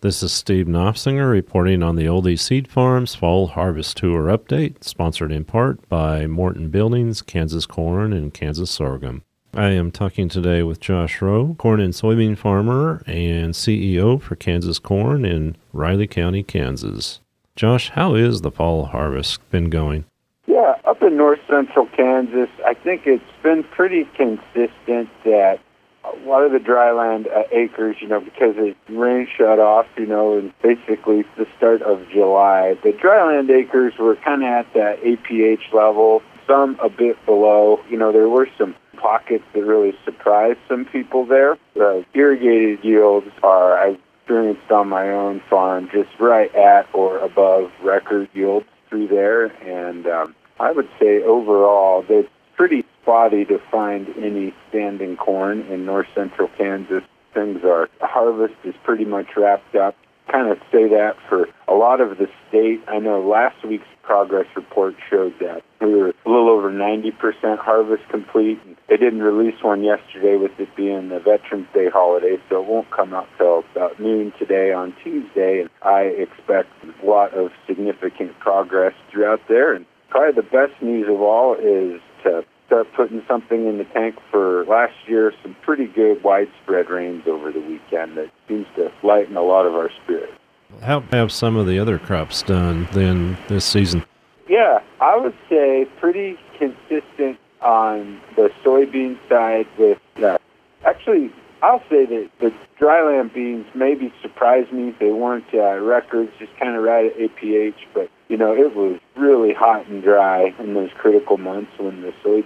This is Steve Knopfsinger reporting on the Oldie Seed Farms Fall Harvest Tour Update, sponsored in part by Morton Buildings, Kansas Corn, and Kansas Sorghum. I am talking today with Josh Rowe, corn and soybean farmer and CEO for Kansas Corn in Riley County, Kansas. Josh, how is the fall harvest been going? Yeah, up in north central Kansas, I think it's been pretty consistent that a lot of the dryland acres, because the rain shut off, and basically the start of July, the dryland acres were kind of at that APH level, some a bit below. There were some pockets that really surprised some people there. The irrigated yields are, I've experienced on my own farm, just right at or above record yields through there. And I would say overall, it's pretty spotty to find any standing corn in north central Kansas. Harvest is pretty much wrapped up. Kind of say that for a lot of the state. I know last week's progress report showed that we were a little over 90% harvest complete. They didn't release one yesterday with it being the Veterans Day holiday, so it won't come out till about noon today on Tuesday. And I expect a lot of significant progress throughout there. And probably the best news of all is to start putting something in the tank for last year, some pretty good widespread rains over the weekend that seems to lighten a lot of our spirits. How have some of the other crops done then this season? Yeah, I would say pretty consistent on the soybean side with actually, I'll say that the dryland beans maybe surprised me. They weren't records, just kind of right at APH, but it was really hot and dry in those critical months when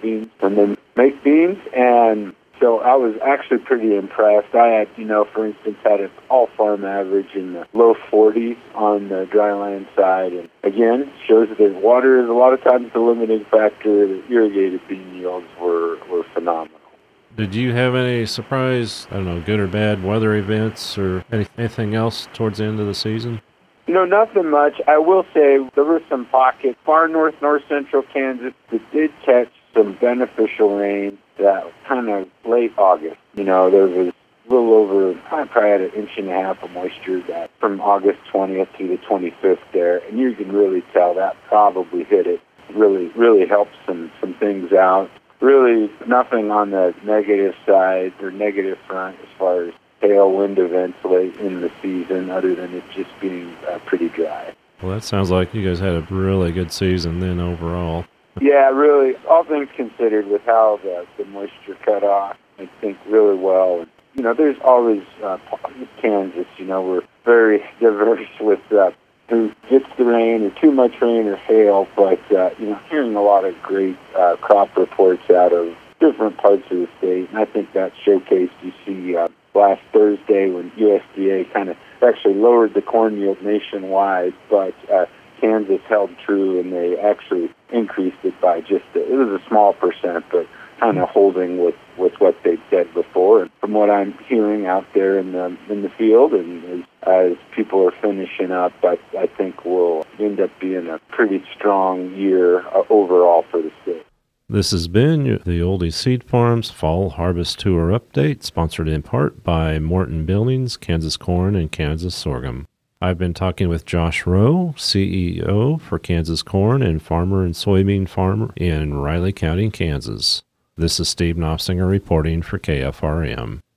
they make beans, and so I was actually pretty impressed. I had, for instance, had an all-farm average in the low 40s on the dryland side, and again, shows that water is a lot of times the limiting factor. The irrigated bean yields were phenomenal. Did you have any surprise, good or bad weather events or anything else towards the end of the season? Nothing much. I will say there were some pockets far north central Kansas that did catch some beneficial rain that kind of late August. There was a little over, probably had 1.5 inches of moisture that from August 20th to the 25th there, and you can really tell that probably hit it. Really helped some things out. Really nothing on the negative side or negative front as far as tailwind events late in the season, other than it just being pretty dry. Well, that sounds like you guys had a really good season then overall. Yeah, really, all things considered with how the moisture cut off, I think really well. There's always Kansas, we're very diverse with who gets the rain or too much rain or hail, but, hearing a lot of great crop reports out of different parts of the state, and I think that showcased, you see, last Thursday when USDA kind of actually lowered the corn yield nationwide, but Kansas held true, and they actually increased it by it was a small percent, but kind of holding with what they'd said before. And from what I'm hearing out there in the field, and as people are finishing up, I think we'll end up being a pretty strong year overall for the state. This has been the Oldie Seed Farms Fall Harvest Tour Update, sponsored in part by Morton Buildings, Kansas Corn, and Kansas Sorghum. I've been talking with Josh Rowe, CEO for Kansas Corn and farmer and soybean farmer in Riley County, Kansas. This is Steve Knopfsinger reporting for KFRM.